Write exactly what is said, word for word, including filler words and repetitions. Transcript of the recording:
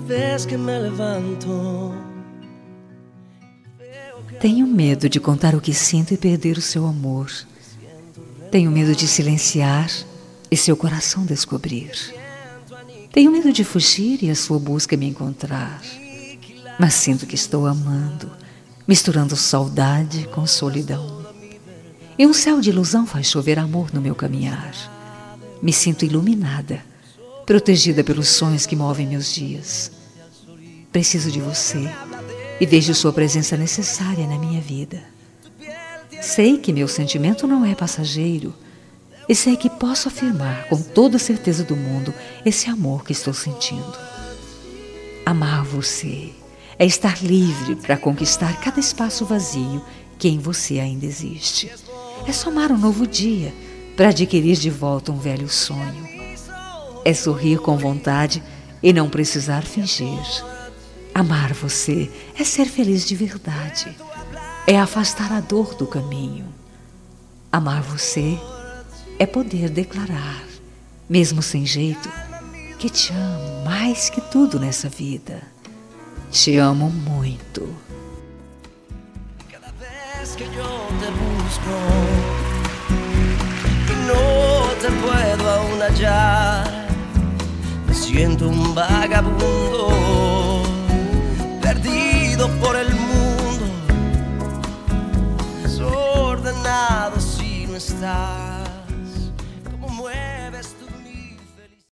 Tenho medo de contar o que sinto e perder o seu amor. Tenho medo de silenciar e seu coração descobrir. Tenho medo de fugir e a sua busca me encontrar. Mas sinto que estou amando, misturando saudade com solidão. E um céu de ilusão faz chover amor no meu caminhar. Me sinto iluminada, protegida pelos sonhos que movem meus dias. Preciso de você e vejo sua presença necessária na minha vida. Sei que meu sentimento não é passageiro e sei que posso afirmar com toda a certeza do mundo esse amor que estou sentindo. Amar você é estar livre para conquistar cada espaço vazio que em você ainda existe. É somar um novo dia para adquirir de volta um velho sonho. É sorrir com vontade e não precisar fingir. Amar você é ser feliz de verdade. É afastar a dor do caminho. Amar você é poder declarar, mesmo sem jeito, que te amo mais que tudo nessa vida. Te amo muito. Cada vez que yo te busco y no te puedo aún hallar, me siento un vagabundo perdido por el mundo, desordenado sin estar.